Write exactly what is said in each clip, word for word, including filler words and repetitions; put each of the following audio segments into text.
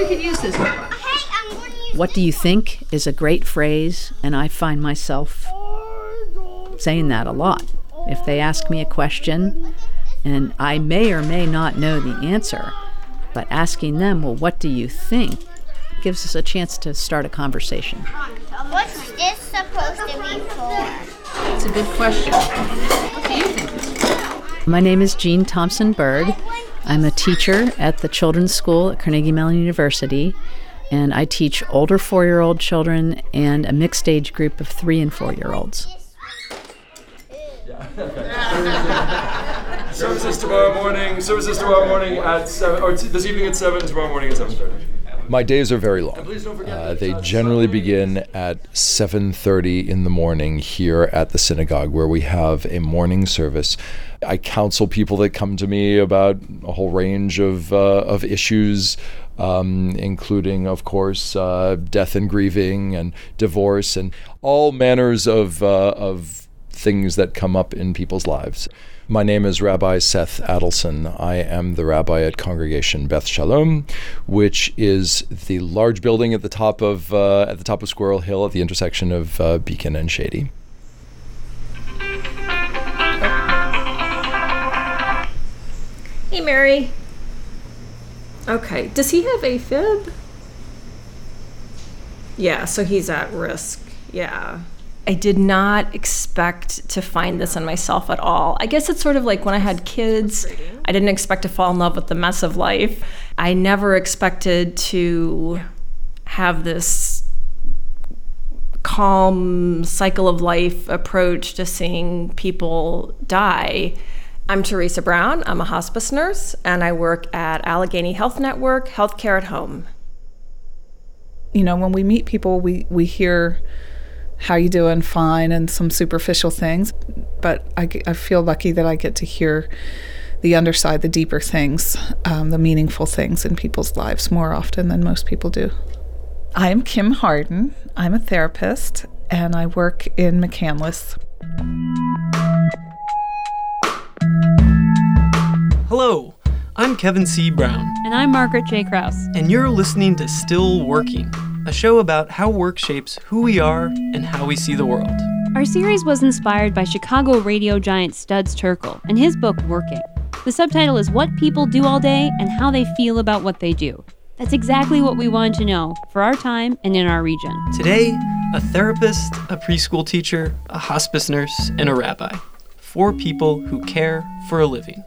we could use this. What do you think is a great phrase, and I find myself saying that a lot. If they ask me a question, and I may or may not know the answer, but asking them, well, what do you think, gives us a chance to start a conversation. What's this supposed to be for? That's a good question. What do you think it's for? My name is Jean Thompson Bird. I'm a teacher at the Children's School at Carnegie Mellon University, and I teach older four-year-old children and a mixed age group of three and four-year-olds. Services tomorrow morning. Services tomorrow morning at seven, or t- this evening at seven. Tomorrow morning at seven thirty. My days are very long. Uh, they generally begin at seven thirty in the morning here at the synagogue, where we have a morning service. I counsel people that come to me about a whole range of uh, of issues, um, including, of course, uh, death and grieving and divorce and all manners of uh, of things that come up in people's lives. My name is Rabbi Seth Adelson. I am the rabbi at Congregation Beth Shalom, which is the large building at the top of uh, at the top of Squirrel Hill at the intersection of uh, Beacon and Shady. Hey, Mary. Okay, does he have AFib? Yeah, so he's at risk. Yeah. I did not expect to find this in myself at all. I guess it's sort of like when I had kids, I didn't expect to fall in love with the mess of life. I never expected to have this calm cycle of life approach to seeing people die. I'm Teresa Brown. I'm a hospice nurse, and I work at Allegheny Health Network, Healthcare at Home. You know, when we meet people, we, we hear, how you doing? Fine, and some superficial things. But I, I feel lucky that I get to hear the underside, the deeper things, um, the meaningful things in people's lives more often than most people do. I am Kim Harden. I'm a therapist, and I work in McCandless. Hello, I'm Kevin C. Brown. And I'm Margaret J. Krause. And you're listening to Still Working, a show about how work shapes who we are and how we see the world. Our series was inspired by Chicago radio giant Studs Terkel and his book, Working. The subtitle is What People Do All Day and How They Feel About What They Do. That's exactly what we wanted to know for our time and in our region. Today, a therapist, a preschool teacher, a hospice nurse, and a rabbi. Four people who care for a living.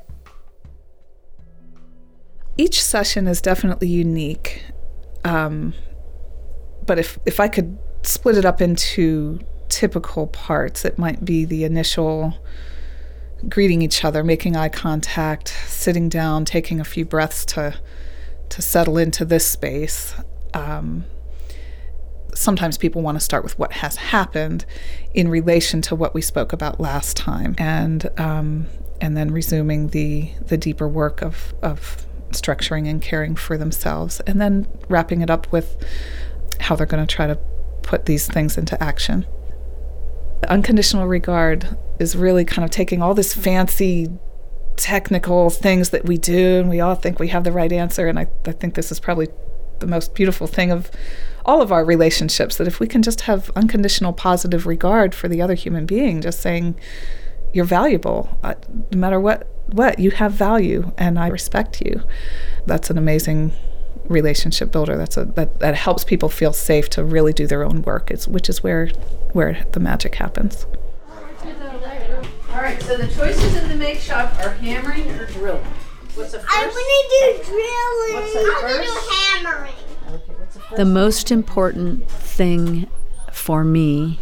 Each session is definitely unique. Um, But if, if I could split it up into typical parts, it might be the initial greeting each other, making eye contact, sitting down, taking a few breaths to to settle into this space. Um, sometimes people want to start with what has happened in relation to what we spoke about last time, and um, and then resuming the the deeper work of of structuring and caring for themselves, and then wrapping it up with how they're going to try to put these things into action. Unconditional regard is really kind of taking all this fancy technical things that we do, and we all think we have the right answer, and I, I think this is probably the most beautiful thing of all of our relationships, that if we can just have unconditional positive regard for the other human being, just saying, you're valuable, uh, no matter what, what, you have value, and I respect you. That's an amazing relationship builder. That's a that, that helps people feel safe to really do their own work, it's, which is where where the magic happens. All right, so the choices in the make shop are hammering or drilling. What's the first? I want to do drilling. What's the I want first? to do hammering. Okay, what's the first? The most important thing for me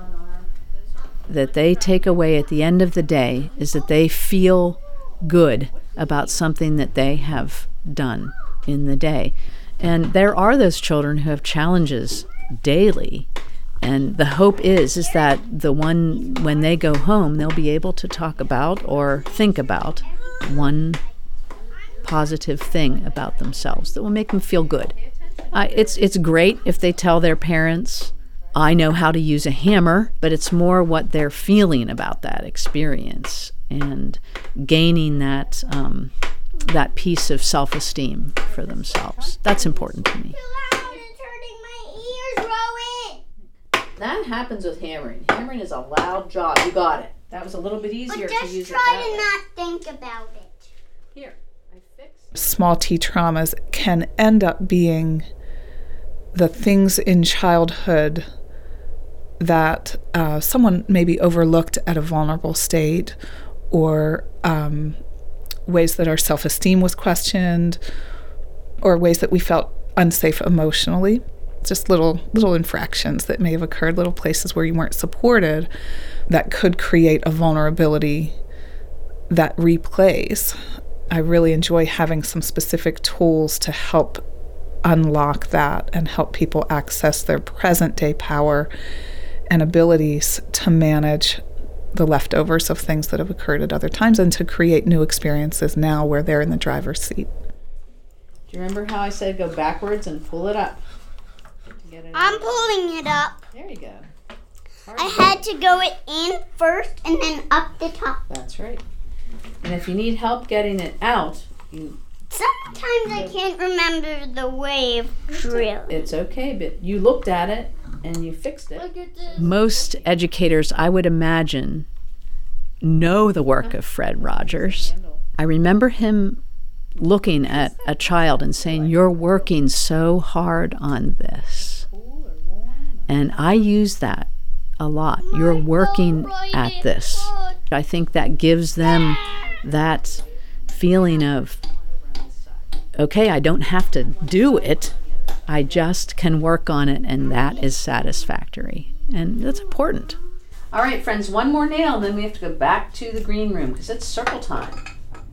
that they take away at the end of the day is that they feel good about something that they have done in the day. And there are those children who have challenges daily, and the hope is is that the one, when they go home, they'll be able to talk about or think about one positive thing about themselves that will make them feel good. Uh, it's it's great if they tell their parents, I know how to use a hammer, but it's more what they're feeling about that experience and gaining that um, that piece of self-esteem for themselves. That's important to me. It's hurting my ears, Rowan. That happens with hammering. Hammering is a loud job. You got it. That was a little bit easier But to use just it try that to way. not think about it. Here, I fixed. Small T traumas can end up being the things in childhood that uh, someone maybe overlooked at a vulnerable state, or um, ways that our self-esteem was questioned, or ways that we felt unsafe emotionally. Just little little infractions that may have occurred, little places where you weren't supported, that could create a vulnerability that replays. I really enjoy having some specific tools to help unlock that and help people access their present day power and abilities to manage the leftovers of things that have occurred at other times and to create new experiences now where they're in the driver's seat. Do you remember how I said go backwards and pull it up? To get it I'm out? pulling it up. There you go. I had to go it in first and then up the top. That's right. And if you need help getting it out, you Sometimes I can't remember the way of drilling. it's okay, but you looked at it and you fixed it. Look at this. Most educators, I would imagine, know the work of Fred Rogers. I remember him looking at a child and saying, "You're working so hard on this." And I use that a lot. You're working at this. I think that gives them that feeling of, okay, I don't have to do it. I just can work on it, and that is satisfactory. And that's important. All right, friends, one more nail, and then we have to go back to the green room because it's circle time.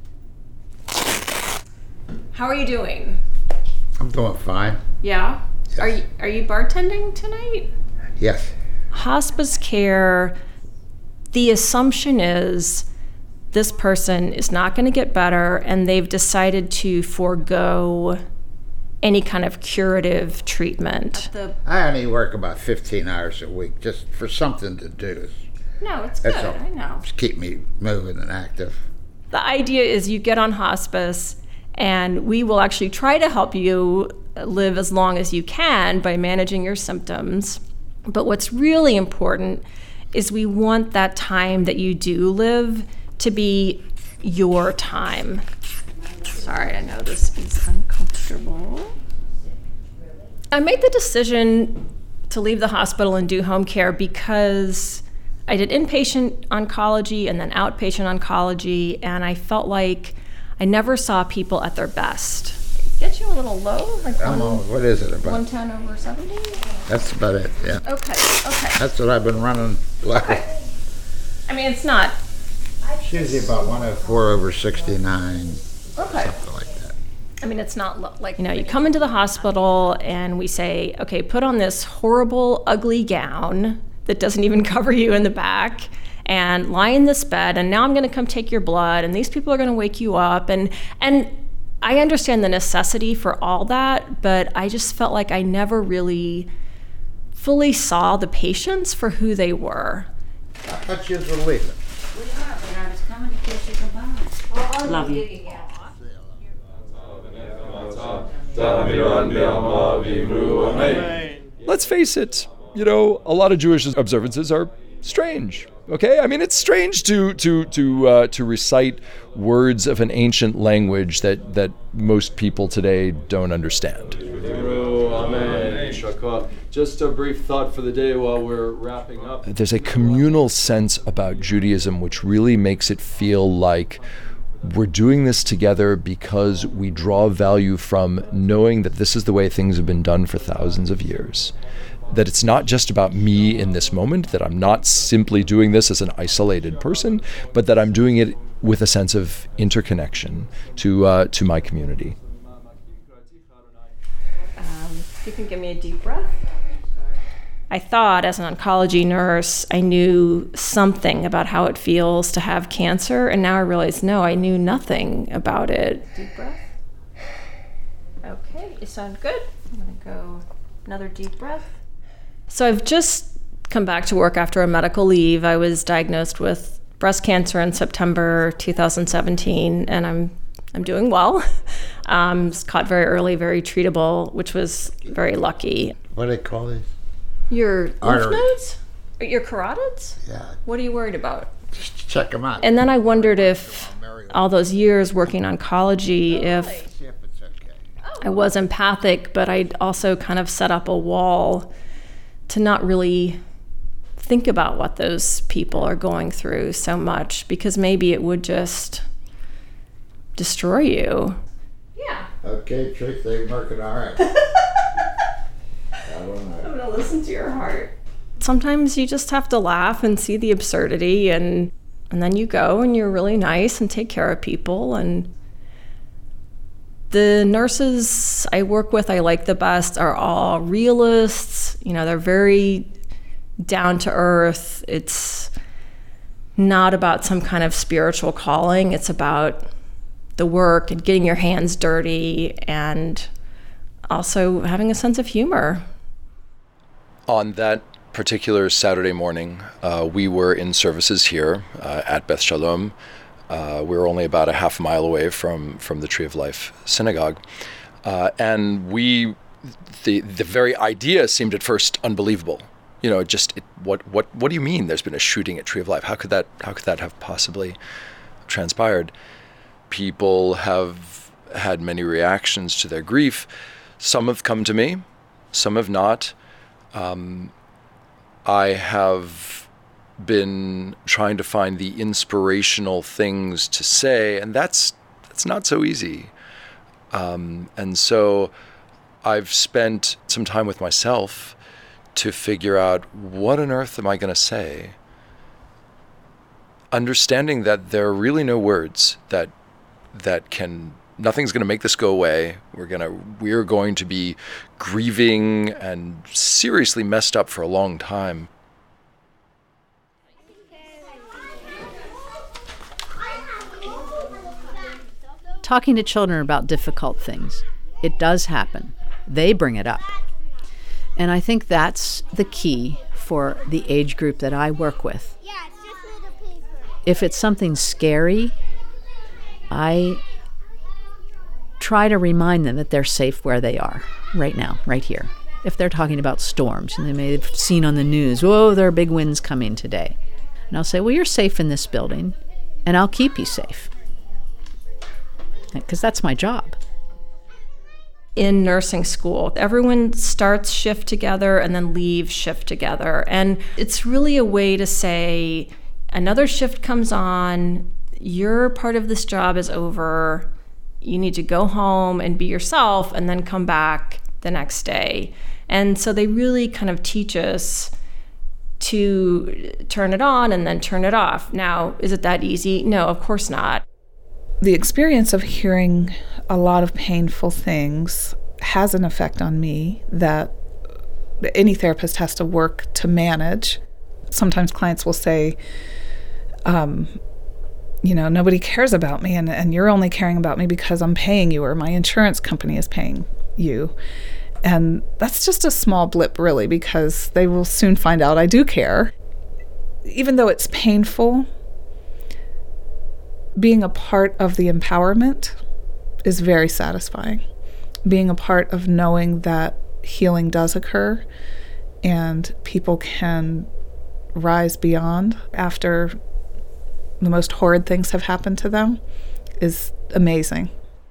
How are you doing? I'm doing fine. Yeah? Are you are you bartending tonight? Yes. Hospice care, the assumption is this person is not going to get better, and they've decided to forego any kind of curative treatment. The, I only work about fifteen hours a week just for something to do. no, it's good. That's all. I know. Just keep me moving and active. The idea is you get on hospice, and we will actually try to help you live as long as you can by managing your symptoms. But what's really important is we want that time that you do live to be your time. Sorry, I know this is uncomfortable. I made the decision to leave the hospital and do home care because I did inpatient oncology and then outpatient oncology, and I felt like I never saw people at their best. Get you a little low? Like I'm one, on, what is it about? one ten over seventy? That's about it, yeah. Okay, okay. That's what I've been running. Like, Okay. I mean, it's not. it's usually about one oh four over sixty-nine, Okay. something like that. I mean, it's not lo- like, you know, you come into the hospital and we say, okay, put on this horrible, ugly gown that doesn't even cover you in the back and lie in this bed, and now I'm going to come take your blood, and these people are going to wake you up. And, and I understand the necessity for all that, but I just felt like I never really fully saw the patients for who they were. I thought you was leaving. Love you. Let's face it, you know, a lot of Jewish observances are strange. Okay, I mean, it's strange to to to uh, to recite words of an ancient language that that most people today don't understand. Just a brief thought for the day while we're wrapping up. There's a communal sense about Judaism which really makes it feel like we're doing this together because we draw value from knowing that this is the way things have been done for thousands of years. That it's not just about me in this moment, that I'm not simply doing this as an isolated person, but that I'm doing it with a sense of interconnection to uh, to my community. Um, you can give me a deep breath. I thought as an oncology nurse, I knew something about how it feels to have cancer, and now I realize, no, I knew nothing about it. Deep breath. Okay, you sound good. I'm gonna go another deep breath. So I've just come back to work after a medical leave. I was diagnosed with breast cancer in September two thousand seventeen, and I'm I'm doing well. Um, was caught very early, very treatable, which was very lucky. What do they call these? Your lymph Arteries. nodes? Your carotids? Yeah. What are you worried about? Just check them out. And then I wondered if all those years working oncology, if I was empathic, but I'd also kind of set up a wall to not really think about what those people are going through so much, because maybe it would just destroy you. Yeah. Okay, Trish, they're working all right. I'm gonna listen to your heart. Sometimes you just have to laugh and see the absurdity, and and then you go and you're really nice and take care of people. And the nurses I work with, I like the best, are all realists. You know, they're very down to earth. It's not about some kind of spiritual calling. It's about the work and getting your hands dirty and also having a sense of humor. On that particular Saturday morning, uh, we were in services here uh, at Beth Shalom. Uh, we were only about a half mile away from, from the Tree of Life synagogue. Uh, and we, the the very idea seemed at first unbelievable. You know, just it, what what what do you mean? There's been a shooting at Tree of Life. How could that how could that have possibly transpired? People have had many reactions to their grief. Some have come to me, some have not. Um, I have been trying to find the inspirational things to say, and that's that's not so easy. Um, and so I've spent some time with myself to figure out, what on earth am I going to say? Understanding that there are really no words that that can, nothing's going to make this go away. We're going to we're going to be grieving and seriously messed up for a long time. Talking to children about difficult things, it does happen. They bring it up. And I think that's the key for the age group that I work with. If it's something scary, I try to remind them that they're safe where they are right now, right here. If they're talking about storms, and they may have seen on the news, whoa, there are big winds coming today. And I'll say, well, you're safe in this building, and I'll keep you safe. Because that's my job. In nursing school, everyone starts shift together and then leaves shift together. And it's really a way to say, another shift comes on, your part of this job is over, you need to go home and be yourself and then come back the next day. And so they really kind of teach us to turn it on and then turn it off. Now, is it that easy? No, of course not. The experience of hearing a lot of painful things has an effect on me that any therapist has to work to manage. Sometimes clients will say, um, you know, nobody cares about me, and, and you're only caring about me because I'm paying you, or my insurance company is paying you. And that's just a small blip, really, because they will soon find out I do care. Even though it's painful, being a part of the empowerment is very satisfying. Being a part of knowing that healing does occur and people can rise beyond after the most horrid things have happened to them is amazing.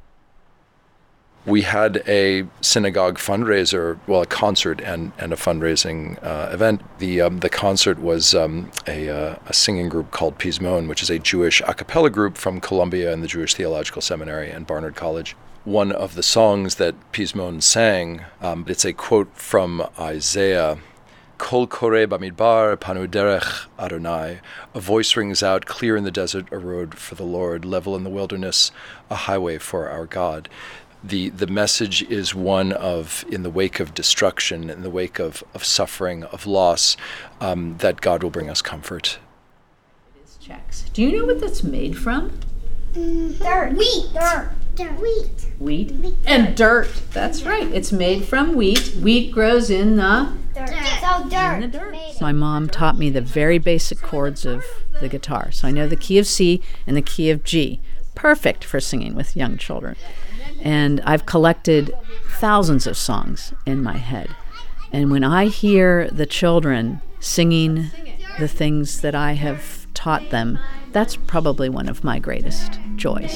We had a synagogue fundraiser, well, a concert and, and a fundraising uh, event. The um, the concert was um, a, uh, a singing group called Pizmon, which is a Jewish a cappella group from Columbia and the Jewish Theological Seminary and Barnard College. One of the songs that Pizmon sang, um, it's a quote from Isaiah, Kol Koreh Bamidbar Panu Derech Adonai. A voice rings out, clear in the desert a road for the Lord, level in the wilderness a highway for our God. The the message is one of, in the wake of destruction, in the wake of, of suffering, of loss, um, that God will bring us comfort. It is checks. Do you know what that's made from? Mm, dirt. Wheat. Dirt. Dirt. Wheat. Wheat. Wheat. And dirt. That's right. It's made from wheat. Wheat grows in the dirt. So dirt. In the dirt. My mom taught me the very basic chords of the guitar. So I know the key of C and the key of G. perfect for singing with young children. And I've collected thousands of songs in my head. And when I hear the children singing the things that I have taught them, that's probably one of my greatest joys.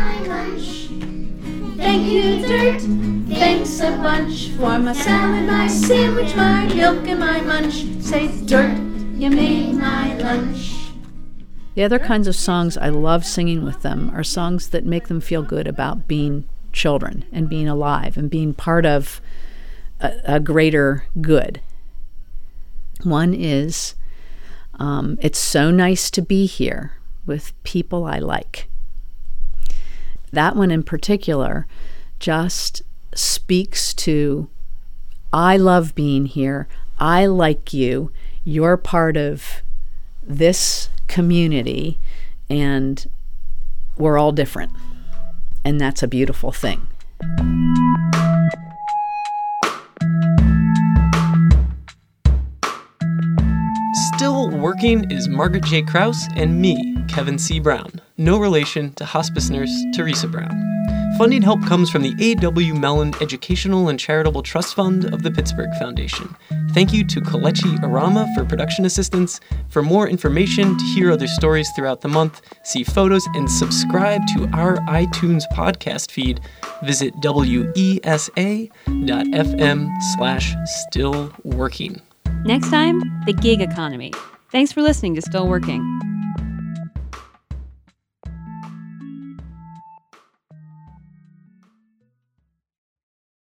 Thank you, Dirt. Thanks a bunch for my salad, my sandwich, my milk, and my munch. Say, Dirt, you made my lunch. The other kinds of songs I love singing with them are songs that make them feel good about being children and being alive and being part of a, a greater good. One is, um, it's so nice to be here with people I like. That one in particular just speaks to, I love being here, I like you, you're part of this community, and we're all different. And that's a beautiful thing. Still Working is Margaret J. Krause and me, Kevin C. Brown, no relation to hospice nurse Teresa Brown. Funding help comes from the A W Mellon Educational and Charitable Trust Fund of the Pittsburgh Foundation. Thank you to Kalechi Arama for production assistance. For more information, to hear other stories throughout the month, see photos, and subscribe to our iTunes podcast feed, visit wesa.fm slash still working. Next time, the gig economy. Thanks for listening to Still Working.